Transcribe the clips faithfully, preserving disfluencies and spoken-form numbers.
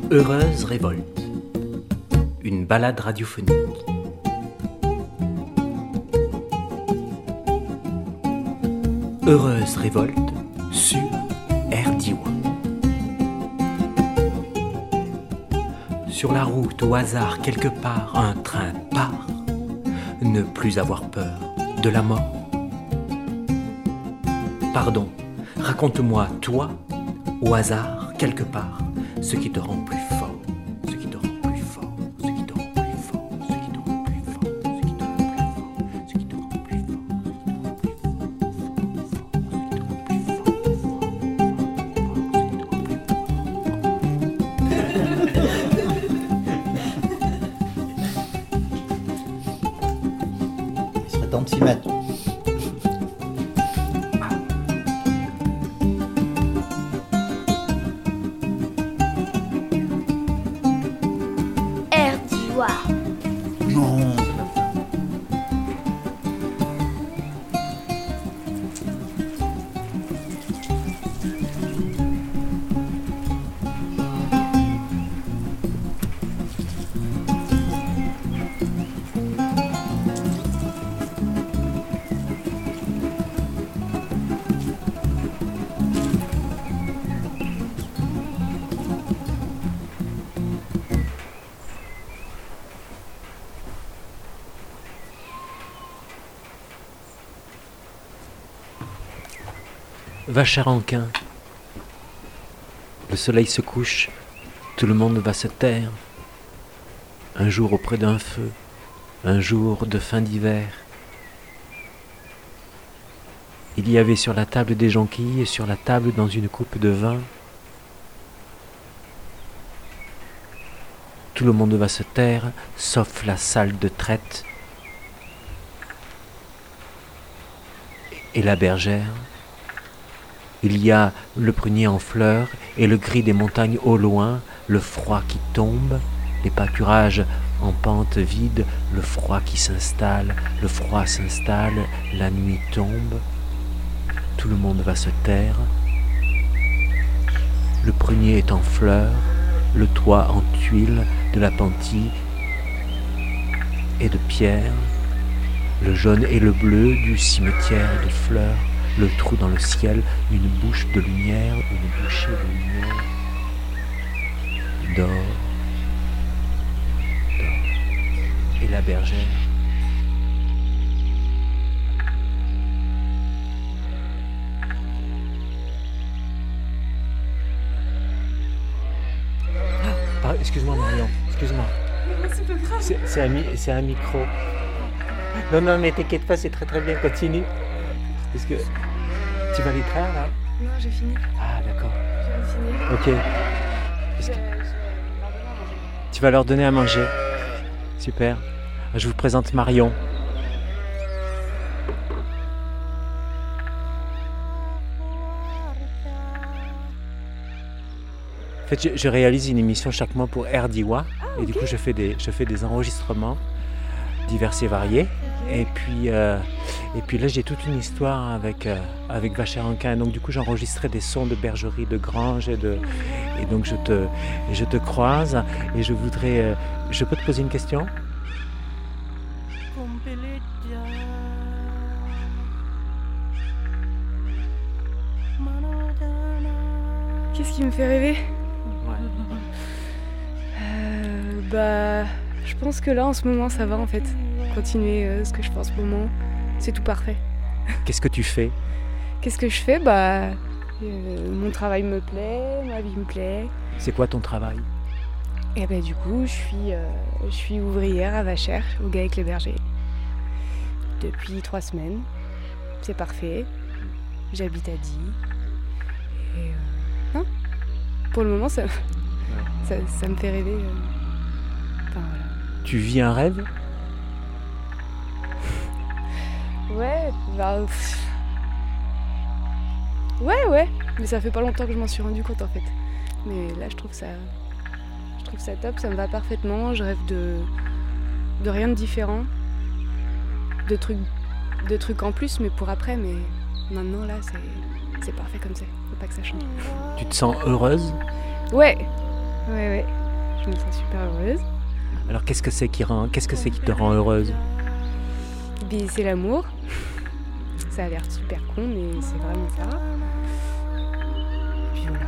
Heureuse révolte, une balade radiophonique. Heureuse révolte sur R D I. Sur la route, au hasard, quelque part, un train part. Ne plus avoir peur de la mort. Pardon, raconte-moi, toi, au hasard, quelque part, ce qui te rend plus fort, ce qui te rend plus fort, ce qui te rend plus fort, ce qui te rend plus fort, ce qui te rend plus fort, ce qui te rend plus fort, Il serait temps de s'y mettre. Non. Vacheranquin. Le soleil se couche, tout le monde va se taire. Un jour auprès d'un feu, un jour de fin d'hiver. Il y avait sur la table des jonquilles et sur la table dans une coupe de vin. Tout le monde va se taire, sauf la salle de traite et la bergère. Il y a le prunier en fleurs et le gris des montagnes au loin, le froid qui tombe, les pâturages en pente vide, le froid qui s'installe, le froid s'installe, la nuit tombe, tout le monde va se taire. Le prunier est en fleurs, le toit en tuiles, de la pentille et de pierre, le jaune et le bleu du cimetière de fleurs. Le trou dans le ciel, une bouche de lumière, une bouchée de lumière. Dors, dors. Et la bergère. Ah, pardon, excuse-moi Marion, excuse-moi. C'est pas grave. C'est, c'est, un, c'est un micro. Non, non, mais t'inquiète pas, c'est très très bien, continue. Parce que tu vas les traire là ? Non, j'ai fini. Ah d'accord. J'ai fini. Ok. Parce que tu vas leur donner à manger. Super. Je vous présente Marion. En fait, je, je réalise une émission chaque mois pour R D I. Ah, et okay. Du coup, je fais des, je fais des enregistrements divers et variés. Et puis, euh, et puis là, j'ai toute une histoire avec, euh, avec Vacheranquin. Donc, du coup, j'enregistrais des sons de bergerie, de grange. Et, de, et donc, je te, je te croise. Et je voudrais... Euh, je peux te poser une question ? Qu'est-ce qui me fait rêver ? Ouais. euh, Bah... Je pense que là, en ce moment, ça va, en fait. Continuer euh, ce que je fais en ce moment, c'est tout parfait. Qu'est-ce que tu fais ? Qu'est-ce que je fais ? Bah, euh, mon travail me plaît, ma vie me plaît. C'est quoi ton travail ? Et bah du coup, je suis, euh, je suis ouvrière à Vachères, au Gars avec les bergers. Depuis trois semaines. C'est parfait. J'habite à Die. Et euh, non, pour le moment, ça, ça, ça me fait rêver. Euh, enfin, voilà. Tu vis un rêve ? Ouais, bah... Pff. Ouais, ouais, mais ça fait pas longtemps que je m'en suis rendu compte en fait. Mais là, je trouve ça... Je trouve ça top, ça me va parfaitement. Je rêve de... de rien de différent. De trucs... de trucs en plus, mais pour après, mais maintenant, là, c'est... c'est parfait comme ça. Faut pas que ça change. Tu te sens heureuse ? Ouais, ouais, ouais. me sens super heureuse. Alors qu'est-ce que c'est qui rend, qu'est-ce que c'est qui te rend heureuse? Puis c'est l'amour. Ça a l'air super con, mais c'est vraiment ça. Puis voilà.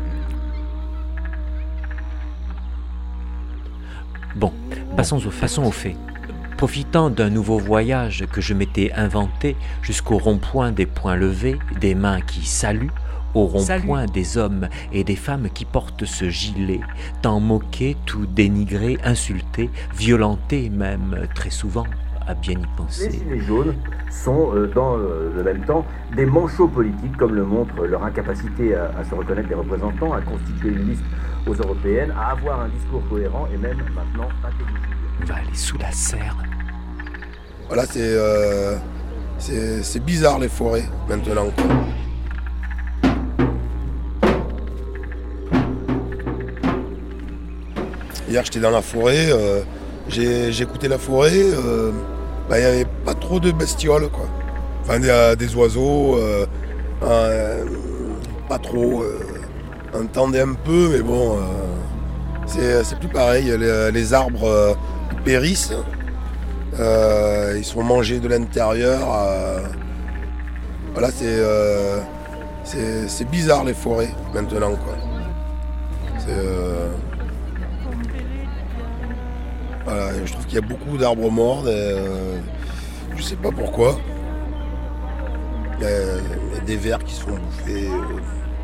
Bon, passons aux, passons aux faits. Profitant d'un nouveau voyage que je m'étais inventé jusqu'au rond-point des poings levés, des mains qui saluent, au rond-point des hommes et des femmes qui portent ce gilet, tant moqué, tout dénigré, insulté, violenté même très souvent, à bien y penser. Les gilets jaunes sont euh, dans euh, le même temps des manchots politiques, comme le montre leur incapacité à, à se reconnaître des représentants, à constituer une liste aux européennes, à avoir un discours cohérent et même maintenant intelligible. On va aller sous la serre. Voilà, c'est, euh, c'est, c'est bizarre les forêts maintenant, quoi. Hier j'étais dans la forêt, euh, j'ai, j'ai écouté la forêt, euh, bah, il n'y avait pas trop de bestioles, quoi. Enfin des, des oiseaux, euh, euh, pas trop, euh, on entendait un peu, mais bon, euh, c'est, c'est plus pareil, les, les arbres euh, périssent, euh, ils sont mangés de l'intérieur, euh, voilà, c'est, euh, c'est, c'est bizarre les forêts maintenant, quoi. C'est... Euh, Voilà, je trouve qu'il y a beaucoup d'arbres morts, et, euh, je sais pas pourquoi. Il y, a, il y a des vers qui se font bouffer. Euh,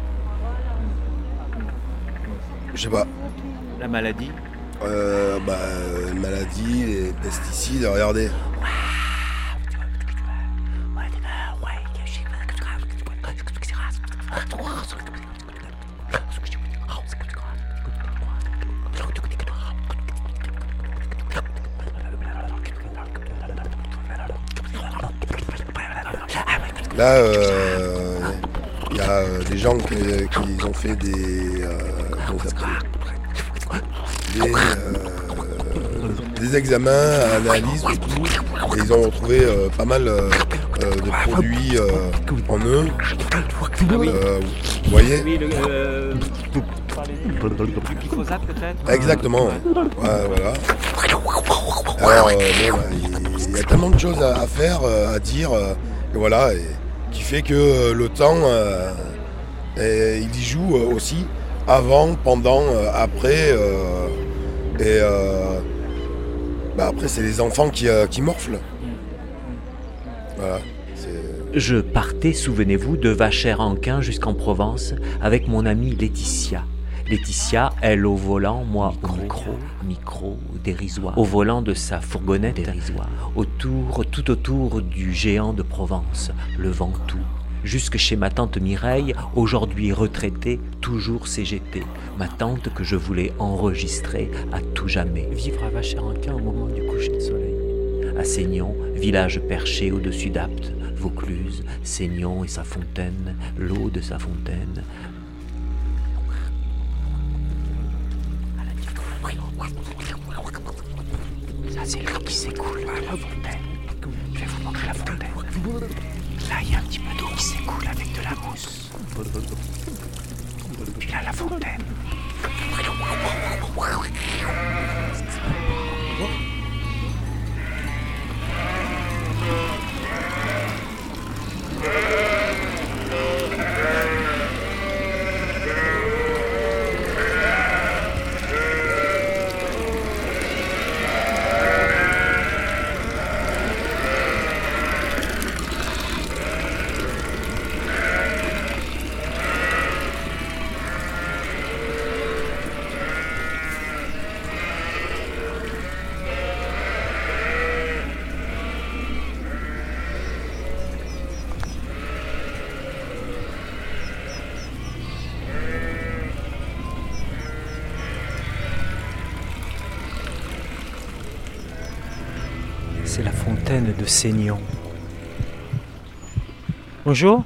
je sais pas. La maladie euh, bah, Les maladies, les pesticides, regardez. Là, il euh, y a euh, des gens qui, qui ont fait des, euh, des, euh, des examens, analyses et tout, et ils ont retrouvé euh, pas mal euh, euh, de produits euh, en eux. Euh, vous voyez? Oui, le, euh, du glyphosate peut-être? Exactement. Ouais, voilà. Alors, euh, bon, il y, y a tellement de choses à, à faire, à dire, euh, et voilà. Et, qui fait que euh, le temps, euh, et, il y joue euh, aussi, avant, pendant, euh, après, euh, et euh, bah après c'est les enfants qui, euh, qui morflent. Voilà. C'est... Je partais, souvenez-vous, de Vacher-en-Quin jusqu'en Provence avec mon amie Laetitia. Laetitia, elle au volant, moi au micro, micro dérisoire, au volant de sa fourgonnette dérisoire, autour, tout autour du géant de Provence, le Ventoux, jusque chez ma tante Mireille, aujourd'hui retraitée, toujours C G T, ma tante que je voulais enregistrer à tout jamais. Vivre à Vacher-en-Quin au moment du coucher de soleil. À Seignon, village perché au-dessus d'Apt, Vaucluse, Seignon et sa fontaine, l'eau de sa fontaine. Ça, c'est l'eau qui s'écoule à la fontaine. Je vais vous montrer la fontaine. Là, il y a un petit peu d'eau qui s'écoule avec de la mousse. Puis là, la fontaine. C'est la fontaine de Seignon. Bonjour.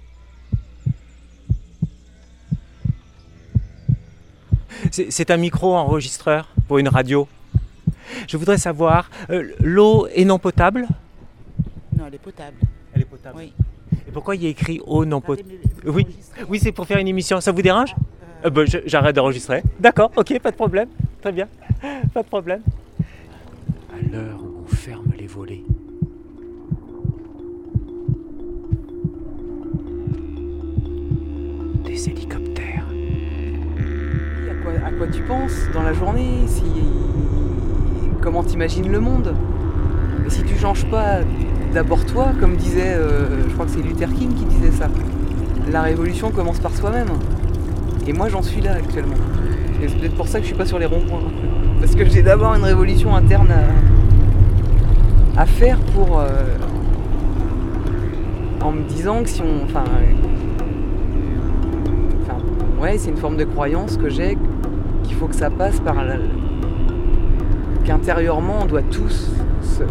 C'est, c'est un micro-enregistreur pour une radio. Je voudrais savoir, euh, l'eau est non potable? Non, elle est potable. Elle est potable. Oui. Et pourquoi il y a écrit eau non potable? Oui, oui, c'est pour faire une émission. Ça vous dérange? euh, ben, je, J'arrête d'enregistrer. D'accord, ok, pas de problème. Très bien, pas de problème. À l'heure où on ferme les volets, des hélicoptères. À quoi, à quoi tu penses dans la journée, si, comment t'imagines le monde. Et si tu changes pas d'abord toi, comme disait, euh, je crois que c'est Luther King qui disait ça, la révolution commence par soi-même. Et moi j'en suis là actuellement. Et c'est peut-être pour ça que je suis pas sur les ronds-points. Parce que j'ai d'abord une révolution interne à, à faire pour... Euh, en me disant que si on... Enfin, enfin, ouais, c'est une forme de croyance que j'ai, qu'il faut que ça passe par... La, qu'intérieurement on doit tous se... Euh,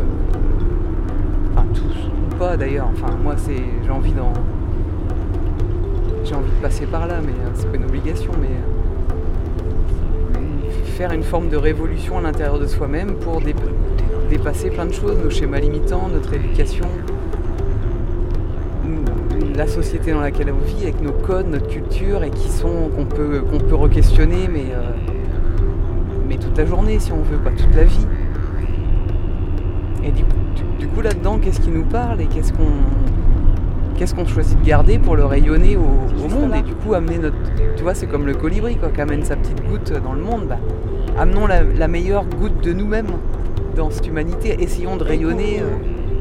enfin tous, ou pas d'ailleurs. Enfin moi c'est... J'ai envie d'en... J'ai envie de passer par là, mais euh, c'est pas une obligation, mais... Euh, faire une forme de révolution à l'intérieur de soi-même pour dé- dépasser plein de choses, nos schémas limitants, notre éducation, la société dans laquelle on vit, avec nos codes, notre culture, et qui sont qu'on peut qu'on peut re-questionner, mais euh, mais toute la journée si on veut, pas toute la vie. Et du, du, du coup là-dedans, qu'est-ce qui nous parle et qu'est-ce qu'on qu'est-ce qu'on choisit de garder pour le rayonner au, au monde, et du coup amener notre... Tu vois, c'est comme le colibri quoi, qui amène sa petite goutte dans le monde. Bah, amenons la, la meilleure goutte de nous-mêmes dans cette humanité. Essayons de rayonner euh,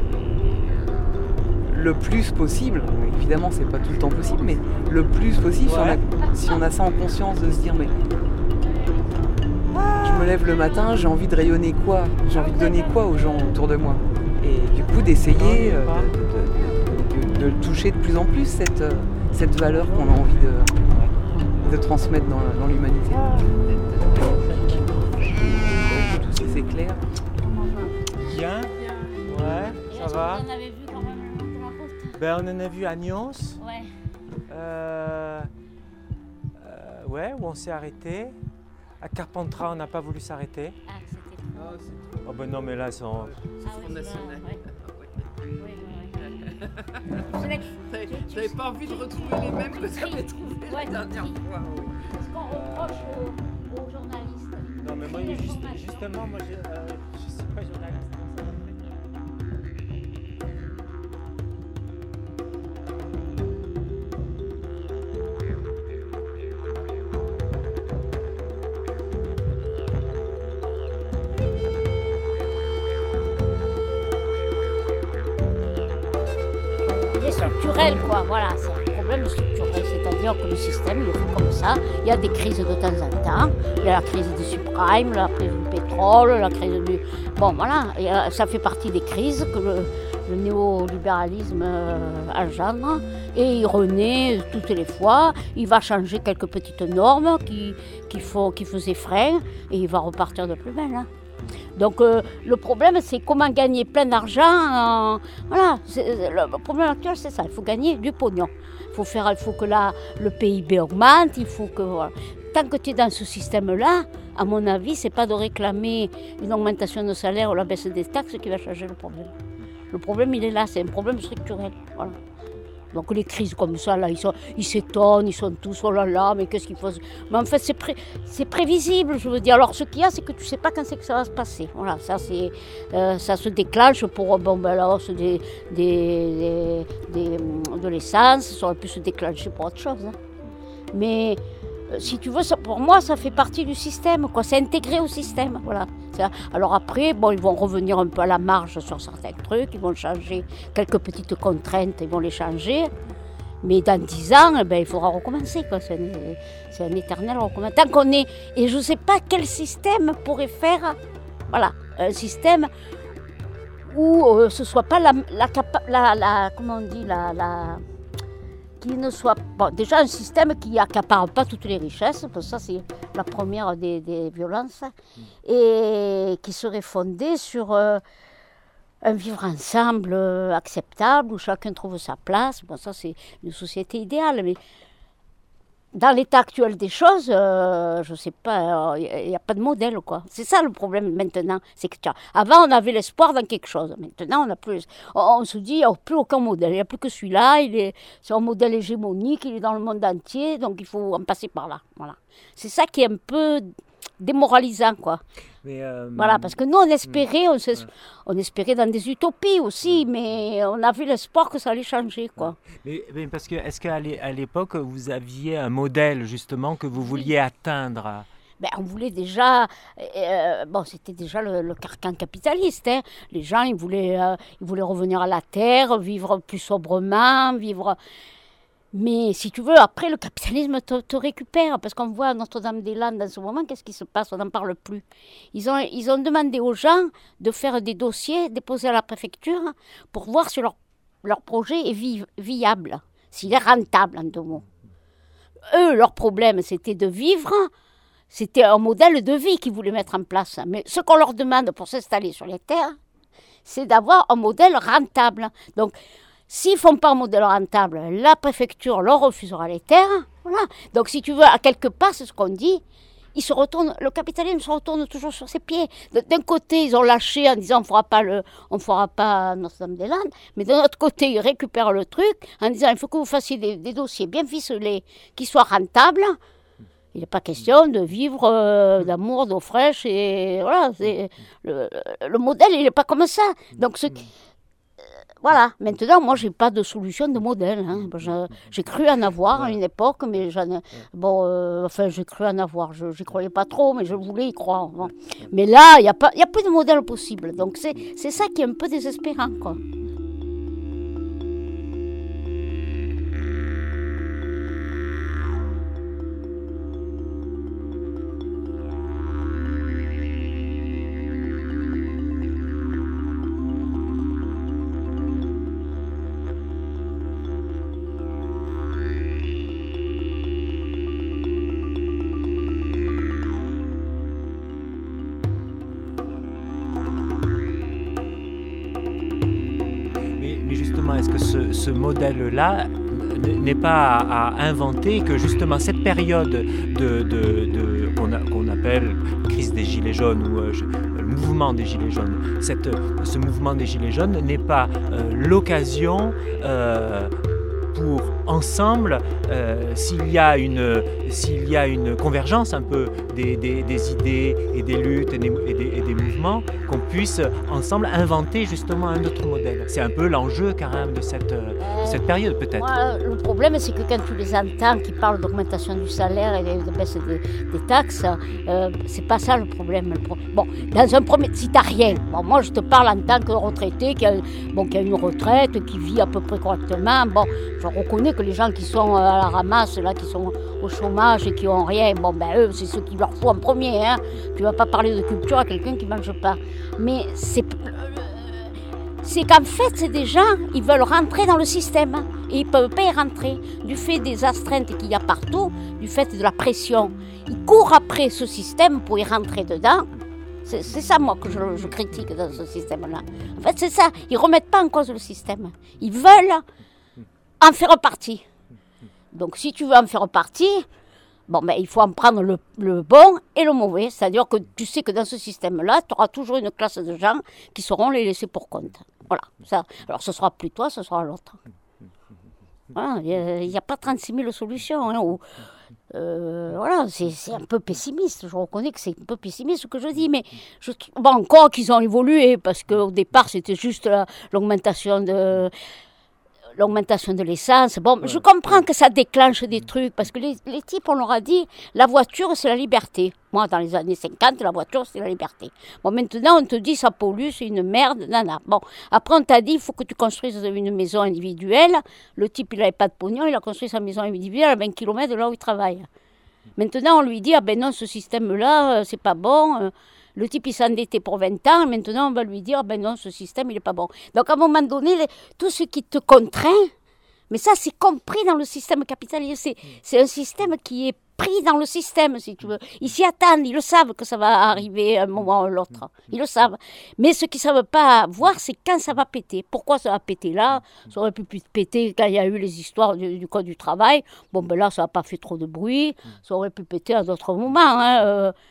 le plus possible. Évidemment, c'est pas tout le temps possible, mais le plus possible, si on a, si on a ça en conscience, de se dire, mais je me lève le matin, j'ai envie de rayonner quoi ? J'ai envie de donner quoi aux gens autour de moi ? Et du coup, d'essayer euh, de, de, de, de toucher de plus en plus cette, cette valeur qu'on a envie de, de transmettre dans, dans l'humanité. Tous ces éclairs. Bien. Ouais, ça va. On en avait vu quand même le long de la route. Ben, on en a vu à Nyons. Ouais. Euh, euh, ouais, où on s'est arrêté. À Carpentras, on n'a pas voulu s'arrêter. Ah, c'était trop. Oh ben non, mais là, ils sont... Ah oui, là, ouais. Oui, oui, oui. J'avais pas envie de retrouver les mêmes que j'avais trouvés Ouais, la dernière tu- fois. Oui. Ce qu'on reproche aux, aux journalistes. Non, mais moi, Les juste- journalistes. justement, moi, je, euh, je suis pas journaliste. Il est structurel, quoi. Voilà, c'est un problème structurel. C'est-à-dire que le système, il est fait comme ça. Il y a des crises de temps en temps. Il y a la crise du subprime, la crise du pétrole, la crise du... Bon, voilà. Et, euh, ça fait partie des crises que le, le néolibéralisme euh, engendre. Et il renaît toutes les fois. Il va changer quelques petites normes qui, qui, font, qui faisaient frein. Et il va repartir de plus belle, hein. Donc euh, le problème, c'est comment gagner plein d'argent. Euh, voilà, c'est, le problème actuel, c'est ça. Il faut gagner du pognon. Il faut faire, il faut que la, le P I B augmente. Il faut que voilà. Tant que tu es dans ce système-là, à mon avis, c'est pas de réclamer une augmentation de salaire ou la baisse des taxes qui va changer le problème. Le problème, il est là. C'est un problème structurel. Voilà. Donc les crises comme ça, là, ils, sont, ils s'étonnent, ils sont tous, oh là là, mais qu'est-ce qu'il faut... Mais en fait, c'est, pré, c'est prévisible, je veux dire. Alors, ce qu'il y a, c'est que tu ne sais pas quand c'est que ça va se passer. Voilà, ça, c'est, euh, ça se déclenche pour, bon, ben, la hausse des, des, des, des, de l'essence, ça aurait pu se déclencher pour autre chose. Hein. Mais, euh, si tu veux, ça, pour moi, ça fait partie du système, quoi. C'est intégré au système, voilà. Ça. Alors après, bon, ils vont revenir un peu à la marge sur certains trucs, ils vont changer quelques petites contraintes, ils vont les changer. Mais dans dix ans, eh ben, il faudra recommencer, quoi. C'est, un, c'est un éternel recommencement. Tant qu'on est... Et je ne sais pas quel système pourrait faire... Voilà, un système où euh, ce ne soit pas la, la, la, la... Comment on dit la, la qui ne soit bon, déjà un système qui accapare pas toutes les richesses, parce que ça c'est la première des, des violences, et qui serait fondé sur euh, un vivre ensemble euh, acceptable, où chacun trouve sa place. Bon, ça c'est une société idéale, mais dans l'état actuel des choses, euh, je ne sais pas, il euh, n'y a, a pas de modèle, quoi. C'est ça le problème maintenant. C'est que, tiens, avant, on avait l'espoir dans quelque chose. Maintenant, on n'a plus... On, on se dit, il n'y a plus aucun modèle. Il n'y a plus que celui-là. Il est, c'est un modèle hégémonique. Il est dans le monde entier. Donc, il faut en passer par là. Voilà. C'est ça qui est un peu démoralisant, quoi. Mais euh, Voilà, parce que nous, on espérait, on, s'es- on espérait dans des utopies aussi, mais on avait l'espoir que ça allait changer, quoi. Mais, mais parce que est-ce qu'à l'é- à l'époque vous aviez un modèle justement que vous vouliez atteindre? Ben, on voulait déjà, euh, bon, c'était déjà le, le carcan capitaliste, hein. Les gens, ils voulaient, euh, ils voulaient revenir à la terre, vivre plus sobrement, vivre... Mais si tu veux, après, le capitalisme te, te récupère, parce qu'on voit à Notre-Dame-des-Landes en ce moment, qu'est-ce qui se passe? On n'en parle plus. Ils ont, ils ont demandé aux gens de faire des dossiers, déposés à la préfecture, pour voir si leur, leur projet est vi- viable, s'il est rentable, en deux mots. Eux, leur problème, c'était de vivre, c'était un modèle de vie qu'ils voulaient mettre en place. Mais ce qu'on leur demande pour s'installer sur les terres, c'est d'avoir un modèle rentable. Donc, s'ils ne font pas un modèle rentable, la préfecture leur refusera les terres. Voilà. Donc, si tu veux, à quelque part, c'est ce qu'on dit, ils se retournent, le capitalisme se retourne toujours sur ses pieds. D'un côté, ils ont lâché en disant on ne fera pas, le, on fera pas Notre-Dame-des-Landes, mais de l'autre côté, ils récupèrent le truc en disant il faut que vous fassiez des, des dossiers bien ficelés, qui soient rentables. Il n'est pas question de vivre euh, d'amour, d'eau fraîche. Et voilà, c'est, le, le modèle, il n'est pas comme ça. Donc, ce, voilà, maintenant, moi, je n'ai pas de solution de modèle. Hein. Je, j'ai cru en avoir à une époque, mais j'en ai, bon, euh, enfin, j'ai cru en avoir. Je n'y croyais pas trop, mais je voulais y croire. Bon. Mais là, il n'y a, pas, y a plus de modèle possible. Donc, c'est, c'est ça qui est un peu désespérant, quoi. Mais, mais justement, est-ce que ce, ce modèle-là n- n'est pas à, à inventer, que justement cette période de, de, de- qu'on, a- qu'on appelle crise des Gilets jaunes ou euh, je- le mouvement des Gilets jaunes, cette, ce mouvement des Gilets jaunes n'est pas euh, l'occasion euh, pour ensemble, euh, s'il y a une, s'il y a une convergence un peu des, des, des idées et des luttes et des, et des, et des mouvements, qu'on puisse ensemble inventer justement un autre modèle. C'est un peu l'enjeu quand même de cette, de cette période peut-être. Moi, le problème, c'est que quand tu les entends qui parlent d'augmentation du salaire et de baisse des, des taxes, euh, c'est pas ça le problème. Le pro... Bon, dans un premier, si t'as rien, bon, moi je te parle en tant que retraité qui a, bon, qui a une retraite, qui vit à peu près correctement. Bon, je reconnais que les gens qui sont à la ramasse, là, qui sont au chômage et qui ont rien, bon, ben eux, c'est ce qu'il leur faut en premier. Hein. Tu vas pas parler de culture à quelqu'un qui mange pas. Mais c'est, c'est qu'en fait, c'est des gens, ils veulent rentrer dans le système et ils ne peuvent pas y rentrer. Du fait des astreintes qu'il y a partout, du fait de la pression, ils courent après ce système pour y rentrer dedans. C'est, c'est ça, moi, que je, je critique dans ce système-là. En fait, c'est ça. Ils ne remettent pas en cause le système. Ils veulent en faire partie. Donc, si tu veux en faire partie, bon, ben, il faut en prendre le, le bon et le mauvais. C'est-à-dire que tu sais que dans ce système-là, tu auras toujours une classe de gens qui seront les laissés pour compte. Voilà. Ça. Alors, ce sera plus toi, ce sera l'autre. Voilà. Il n'y a, a pas trente-six mille solutions. Hein, où, euh, voilà, c'est, c'est un peu pessimiste. Je reconnais que c'est un peu pessimiste ce que je dis. Mais je, bon, encore qu'ils ont évolué, parce qu'au départ, c'était juste la, l'augmentation de... l'augmentation de l'essence. Bon, ouais. Je comprends que ça déclenche des trucs, parce que les, les types, on leur a dit, la voiture, c'est la liberté. Moi, dans les années cinquante, la voiture, c'est la liberté. Bon, maintenant, on te dit, ça pollue, c'est une merde, nana. Bon, après, on t'a dit, il faut que tu construises une maison individuelle. Le type, il n'avait pas de pognon, il a construit sa maison individuelle à vingt kilomètres de là où il travaille. Maintenant, on lui dit, ah ben non, ce système-là, c'est pas bon. Le type, il s'est endetté pour vingt ans. Maintenant, on va lui dire, ben non, ce système, il n'est pas bon. Donc, à un moment donné, les, tout ce qui te contraint, mais ça, c'est compris dans le système capitaliste. C'est, c'est un système qui est pris dans le système, si tu veux. Ils s'y attendent, ils le savent que ça va arriver à un moment ou l'autre. Ils le savent. Mais ce qu'ils ne savent pas voir, c'est quand ça va péter. Pourquoi ça va péter là? Ça aurait pu péter quand il y a eu les histoires du, du code du travail. Bon, ben là, ça n'a pas fait trop de bruit. Ça aurait pu péter à d'autres moments, hein. Euh,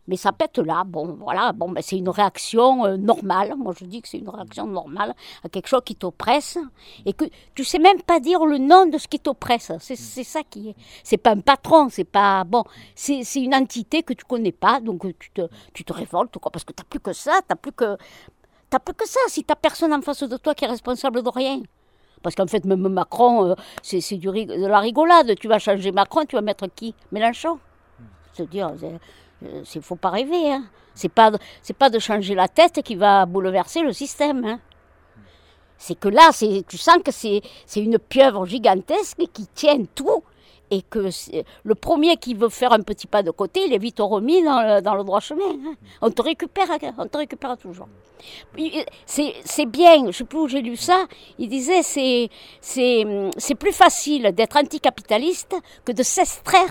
Mais ça pète là, bon, voilà, bon, ben, c'est une réaction euh, normale. Moi, je dis que c'est une réaction normale à quelque chose qui t'oppresse et que tu sais même pas dire le nom de ce qui t'oppresse. C'est, c'est ça qui est. C'est pas un patron, c'est pas bon. C'est, c'est une entité que tu connais pas, donc tu te, tu te révoltes, quoi, parce que t'as plus que ça, t'as plus que, t'as plus que ça. Si t'as personne en face de toi qui est responsable de rien. Parce qu'en fait, même Macron, euh, c'est, c'est du, de la rigolade. Tu vas changer Macron, tu vas mettre qui? Mélenchon. C'est-à-dire. C'est, Il ne faut pas rêver. Hein. Ce n'est pas, c'est pas de changer la tête qui va bouleverser le système. Hein. C'est que là, c'est, tu sens que c'est, c'est une pieuvre gigantesque qui tient tout. Et que le premier qui veut faire un petit pas de côté, il est vite remis dans le, dans le droit chemin. Hein. On te récupère, on te récupère toujours. C'est, c'est bien, je ne sais plus où j'ai lu ça, il disait c'est, c'est, c'est plus facile d'être anticapitaliste que de s'extraire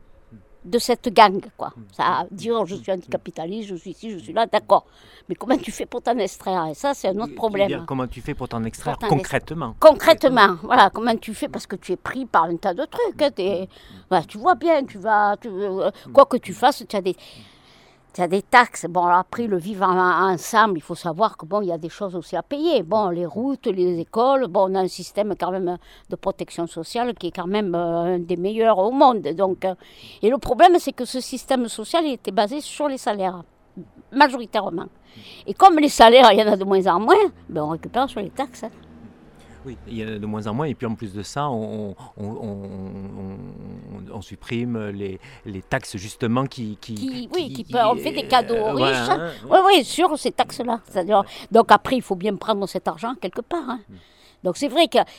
de cette gang, quoi. Ça, dire je suis anticapitaliste, je suis ici, je suis là, d'accord. Mais comment tu fais pour t'en extraire? Et ça, c'est un autre problème. Dire, comment tu fais pour t'en extraire pour t'en concrètement? Concrètement, voilà. Comment tu fais? Parce que tu es pris par un tas de trucs. Hein, voilà, tu vois bien, tu vas, tu, euh, quoi que tu fasses, tu as des... Il y a des taxes. Bon, après, le vivre ensemble, il faut savoir que bon, il y a des choses aussi à payer. Bon, les routes, les écoles, bon, on a un système quand même de protection sociale qui est quand même euh, un des meilleurs au monde. Donc, euh, et le problème, c'est que ce système social il était basé sur les salaires, majoritairement. Et comme les salaires, il y en a de moins en moins, ben, on récupère sur les taxes. Hein. Oui, il y en a de moins en moins, et puis en plus de ça, on, on, on, on, on supprime les, les taxes justement qui... qui, qui oui, qui, qui, qui peut, on fait des cadeaux euh, riches. voilà, Hein. Oui, oui, sur ces taxes-là. C'est-à-dire, donc après, il faut bien prendre cet argent quelque part. Hein. Donc c'est vrai que euh,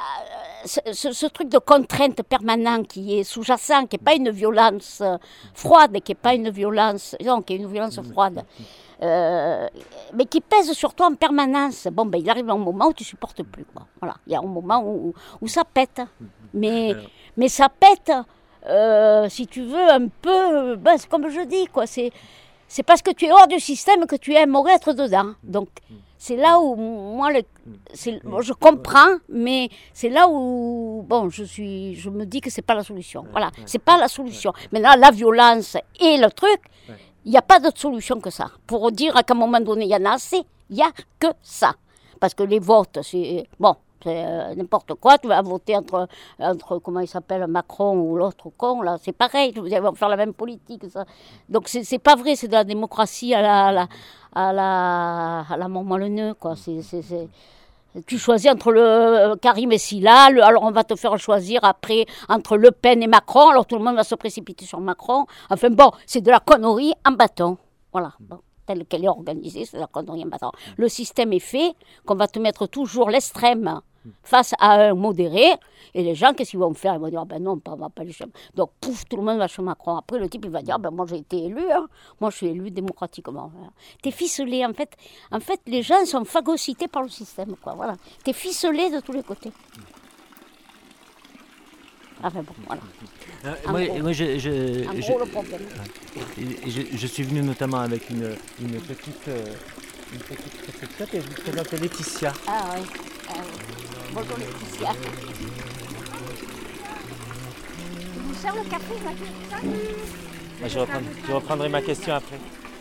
ce, ce, ce truc de contrainte permanente qui est sous-jacent, qui n'est pas une violence froide, qui n'est pas une violence... Non, qui est une violence froide. Euh, mais qui pèse sur toi en permanence. Bon, ben, il arrive un moment où tu ne supportes plus. Quoi. Voilà. Il y a un moment où, où ça pète. Mais, mais ça pète, euh, si tu veux, un peu... Ben, c'est comme je dis, quoi. C'est, c'est parce que tu es hors du système que tu aimerais être dedans. Donc, c'est là où, moi, le, c'est, moi, je comprends, mais c'est là où, bon, je, suis, je me dis que ce n'est pas la solution. Voilà, ce n'est pas la solution. Maintenant, la violence et le truc... Il n'y a pas d'autre solution que ça. Pour dire qu'à un moment donné, il y en a assez, il n'y a que ça. Parce que les votes, c'est... Bon, c'est euh, n'importe quoi. Tu vas voter entre, entre, comment il s'appelle, Macron ou l'autre con, là. C'est pareil, vous allez faire la même politique, ça. Donc, c'est, c'est pas vrai, c'est de la démocratie à la... à la... à la, à la Montmoleneux, quoi. C'est... c'est, c'est... Tu choisis entre le euh, Karim et Silla, le, alors on va te faire choisir après entre Le Pen et Macron, alors tout le monde va se précipiter sur Macron. Enfin bon, c'est de la connerie en bâton. Voilà, bon, telle qu'elle est organisée, c'est de la connerie en bâton. Le système est fait, qu'on va te mettre toujours l'extrême face à un modéré, et les gens, qu'est-ce qu'ils vont faire? Ils vont dire, ben non, on va pas aller chez... Donc, pouf, tout le monde va chez Macron. Après, le type, il va dire, ben moi, j'ai été élu, hein. Moi, je suis élu démocratiquement. T'es ficelé, en fait. En fait, les gens sont phagocytés par le système, quoi, voilà. T'es ficelé de tous les côtés. Enfin bon, voilà. Euh, moi, moi, je, je, en je, gros, le problème. Je, je, je suis venu notamment avec une, une petite... Euh, Une petite réception et je vous présente Laetitia. Ah oui. Ah, oui. Bonjour Laetitia. Tu vous sers le café, Mathieu? Ah, je, reprends, je reprendrai ma question après.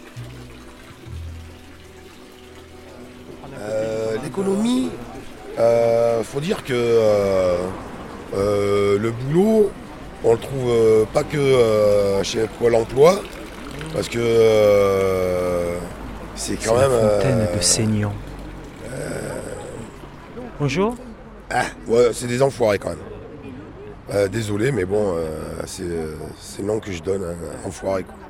Euh, l'économie, euh, faut dire que euh, euh, le boulot, on le trouve euh, pas que euh, chez Pôle emploi, parce que euh, c'est quand c'est même... la fontaine euh, de Seignon. Euh, Bonjour. Ah, ouais, c'est des enfoirés quand même. Euh, désolé, mais bon, euh, c'est, c'est le nom que je donne, hein, enfoiré, quoi.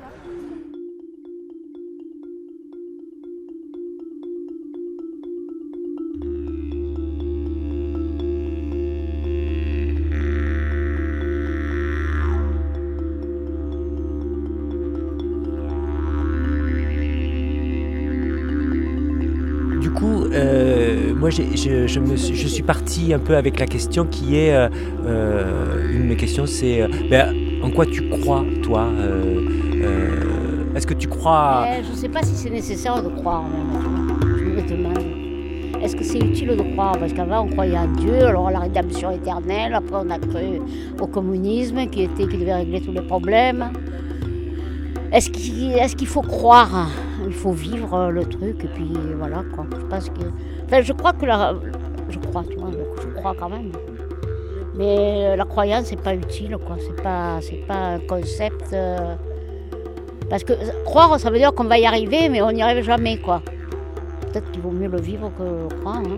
Euh, moi, j'ai, je, je, me suis, je suis parti un peu avec la question qui est, euh, euh, une de mes questions, c'est euh, ben, en quoi tu crois, toi euh, euh, Est-ce que tu crois... Eh, je ne sais pas si c'est nécessaire de croire, même. Je me demande. Est-ce que c'est utile de croire? Parce qu'avant, on croyait en Dieu, alors à la rédemption éternelle, après on a cru au communisme qui, était, qui devait régler tous les problèmes. est-ce qu'il, est-ce qu'il faut croire? Il faut vivre le truc et puis voilà quoi. Je pense que, enfin, je crois que la, je crois, tu vois, je crois quand même. Mais la croyance c'est pas utile quoi. C'est pas, c'est pas un concept. Euh, parce que croire, ça veut dire qu'on va y arriver, mais on n'y arrive jamais quoi. Peut-être qu'il vaut mieux le vivre que le croire. Hein.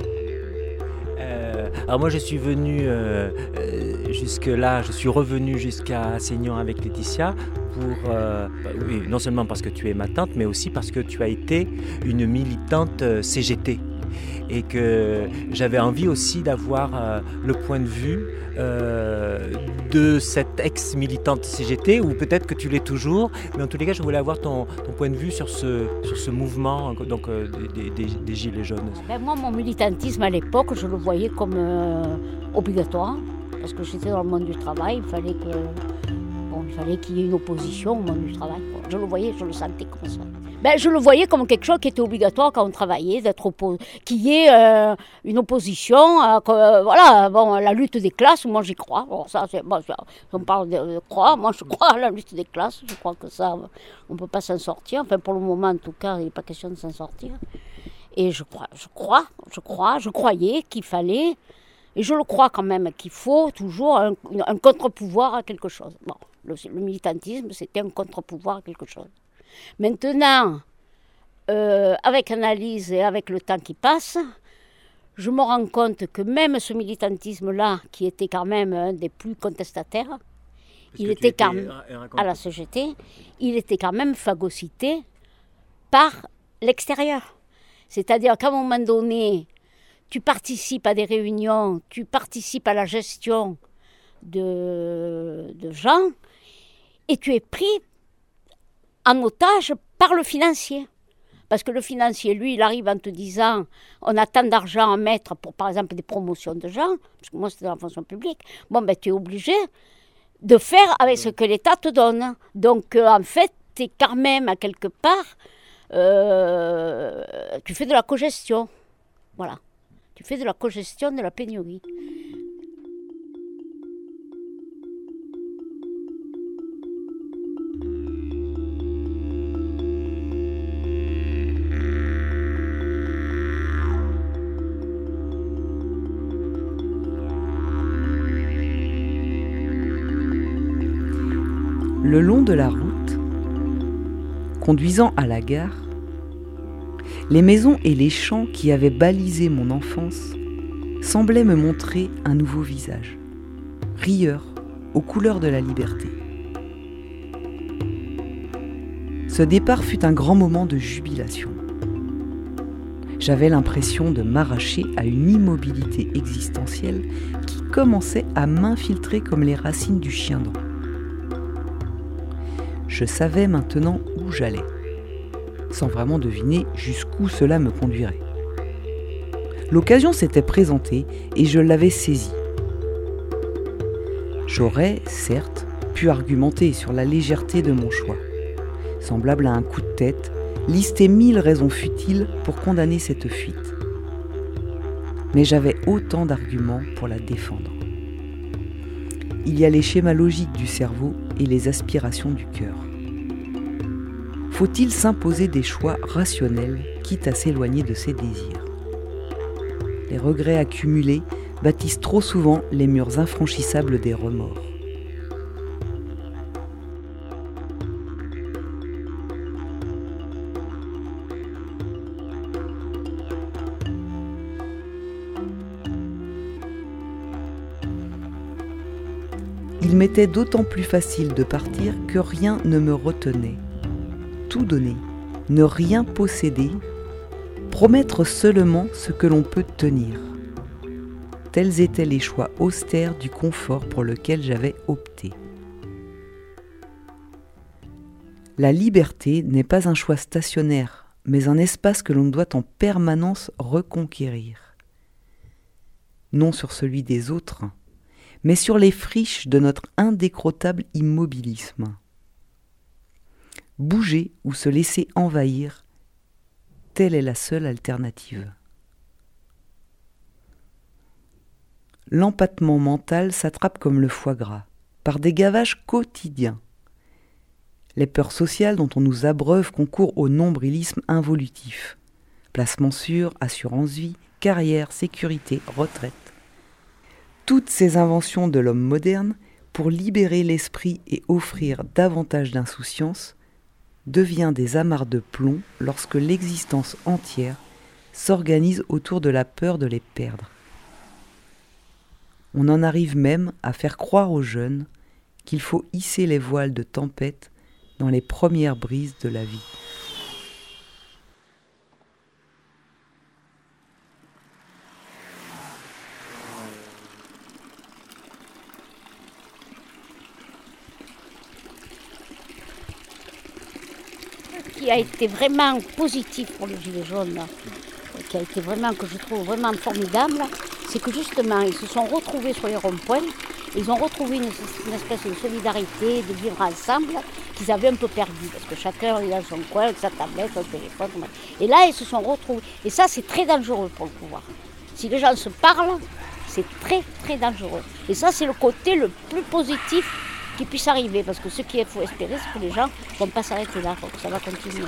Euh, alors moi je suis venu euh, euh, jusque là, je suis revenu jusqu'à Seignan avec Laetitia pour, euh, bah, oui, non seulement parce que tu es ma tante, mais aussi parce que tu as été une militante euh, C G T et que j'avais envie aussi d'avoir euh, le point de vue euh, de cette ex-militante C G T, ou peut-être que tu l'es toujours, mais en tous les cas je voulais avoir ton, ton point de vue sur ce, sur ce mouvement donc, euh, des, des, des Gilets jaunes. Ben moi mon militantisme à l'époque je le voyais comme euh, obligatoire, parce que j'étais dans le monde du travail, il fallait que bon, il fallait qu'il y ait une opposition au monde du travail. Quoi. Je le voyais, je le sentais comme ça. Ben, je le voyais comme quelque chose qui était obligatoire quand on travaillait, d'être oppo- qu'il y ait euh, une opposition, euh, que, euh, voilà, bon, la lutte des classes, moi j'y crois. Bon, ça, c'est, bon, on parle de, de croire, moi je crois à la lutte des classes, je crois que ça, on ne peut pas s'en sortir, enfin pour le moment en tout cas, il n'est pas question de s'en sortir. Et je crois, je crois, je crois, je croyais qu'il fallait, et je le crois quand même, qu'il faut toujours un, un contre-pouvoir à quelque chose. Bon, le, le militantisme, c'était un contre-pouvoir à quelque chose. Maintenant, euh, avec analyse et avec le temps qui passe, je me rends compte que même ce militantisme-là, qui était quand même un des plus contestataires, Parce il était quand même, à la C G T, il était quand même phagocyté par l'extérieur. C'est-à-dire qu'à un moment donné, tu participes à des réunions, tu participes à la gestion de, de gens, et tu es pris en otage par le financier. Parce que le financier, lui, il arrive en te disant on a tant d'argent à mettre pour, par exemple, des promotions de gens, parce que moi, c'était dans la fonction publique. Bon, ben, tu es obligé de faire avec ce que l'État te donne. Donc, euh, en fait, tu es quand même, à quelque part, euh, tu fais de la cogestion. Voilà. Tu fais de la cogestion de la pénurie. Le long de la route, conduisant à la gare, les maisons et les champs qui avaient balisé mon enfance semblaient me montrer un nouveau visage, rieur, aux couleurs de la liberté. Ce départ fut un grand moment de jubilation. J'avais l'impression de m'arracher à une immobilité existentielle qui commençait à m'infiltrer comme les racines du chien-dent. Je savais maintenant où j'allais, sans vraiment deviner jusqu'où cela me conduirait. L'occasion s'était présentée et je l'avais saisie. J'aurais, certes, pu argumenter sur la légèreté de mon choix, semblable à un coup de tête, lister mille raisons futiles pour condamner cette fuite. Mais j'avais autant d'arguments pour la défendre. Il y a les schémas logiques du cerveau et les aspirations du cœur. Faut-il s'imposer des choix rationnels, quitte à s'éloigner de ses désirs? Les regrets accumulés bâtissent trop souvent les murs infranchissables des remords. Il m'était d'autant plus facile de partir que rien ne me retenait. Tout donner, ne rien posséder, promettre seulement ce que l'on peut tenir. Tels étaient les choix austères du confort pour lequel j'avais opté. La liberté n'est pas un choix stationnaire, mais un espace que l'on doit en permanence reconquérir. Non sur celui des autres, mais sur les friches de notre indécrottable immobilisme. Bouger ou se laisser envahir, telle est la seule alternative. L'empattement mental s'attrape comme le foie gras, par des gavages quotidiens. Les peurs sociales dont on nous abreuve concourent au nombrilisme involutif. Placement sûr, assurance vie, carrière, sécurité, retraite. Toutes ces inventions de l'homme moderne, pour libérer l'esprit et offrir davantage d'insouciance, devient des amarres de plomb lorsque l'existence entière s'organise autour de la peur de les perdre. On en arrive même à faire croire aux jeunes qu'il faut hisser les voiles de tempête dans les premières brises de la vie. Qui a été vraiment positif pour les Gilets jaunes, qui a été vraiment, que je trouve vraiment formidable, c'est que justement, ils se sont retrouvés sur les ronds-points, ils ont retrouvé une, une espèce de solidarité, de vivre ensemble, qu'ils avaient un peu perdu, parce que chacun est dans son coin, avec sa tablette, son téléphone. Et là, ils se sont retrouvés. Et ça, c'est très dangereux pour le pouvoir. Si les gens se parlent, c'est très, très dangereux. Et ça, c'est le côté le plus positif qui puisse arriver, parce que ce qu'il faut espérer, c'est que les gens ne vont pas s'arrêter là, que ça va continuer.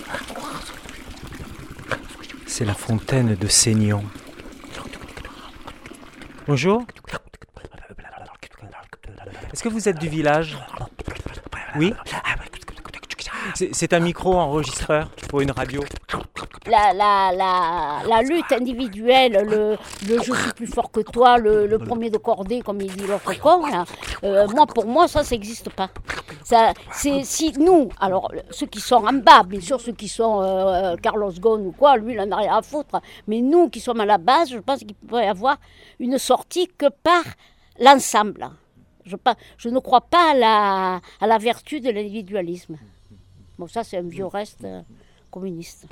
C'est la fontaine de Seignon. Bonjour. Est-ce que vous êtes du village? Oui. C'est, c'est un micro-enregistreur pour une radio. La, la, la, la lutte individuelle, le, le je suis plus fort que toi, le, le premier de cordée, comme il dit l'autre con, là, euh, moi, pour moi, ça, ça n'existe pas. Ça, c'est, si nous, alors ceux qui sont en bas, bien sûr, ceux qui sont euh, Carlos Ghosn ou quoi, lui, il en a rien à foutre. Mais nous qui sommes à la base, je pense qu'il peut y avoir une sortie que par l'ensemble. Je, je ne crois pas à la, à la vertu de l'individualisme. Bon, ça, c'est un vieux reste euh, communiste.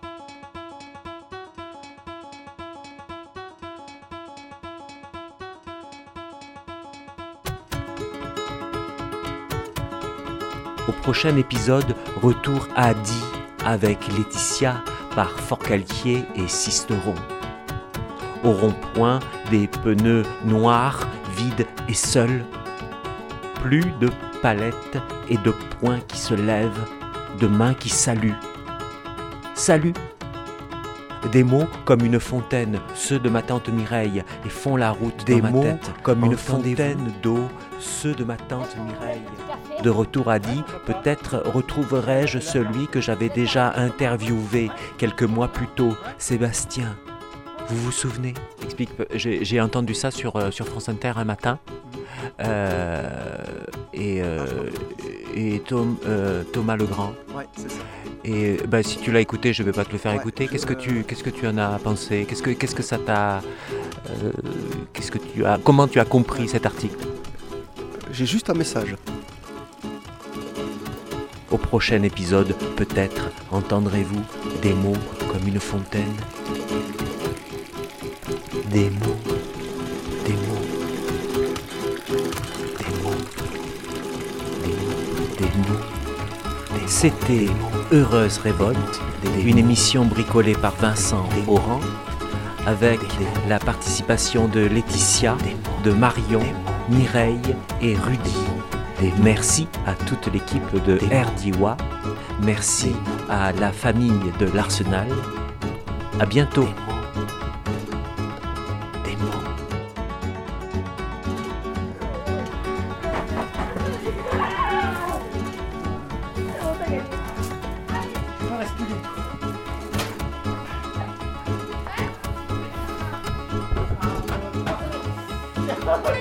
Au prochain épisode, retour à Die avec Laetitia par Forcalquier et Sisteron. Au rond-point, des pneus noirs, vides et seuls. Plus de palettes et de poings qui se lèvent, de mains qui saluent. Salut! Des mots comme une fontaine, ceux de ma tante Mireille, et font la route Des dans ma mots tête. Comme une entendez-vous fontaine d'eau, ceux de ma tante Mireille. De retour à Die, peut-être retrouverai-je celui que j'avais déjà interviewé quelques mois plus tôt, Sébastien. Vous vous souvenez? Explique, j'ai, j'ai entendu ça sur, euh, sur France Inter un matin. Euh, et, euh, et Tom, euh, Thomas Legrand. Ouais, c'est ça. Et bah, si tu l'as écouté, je ne vais pas te le faire Ouais, écouter. Qu'est-ce que, euh... tu, qu'est-ce que tu en as pensé? Qu'est-ce que, qu'est-ce que ça t'a... Euh, qu'est-ce que tu as, comment tu as compris cet article? J'ai juste un message. Au prochain épisode, peut-être entendrez-vous des mots comme une fontaine. Des mots, des mots, des mots, des mots, des mots. C'était Heureuse Révolte, une émission bricolée par Vincent Oran, avec la participation de Laetitia, de Marion, Mireille et Rudy. Merci à toute l'équipe de R D I W A. Merci à la famille de l'Arsenal. À bientôt. Oh,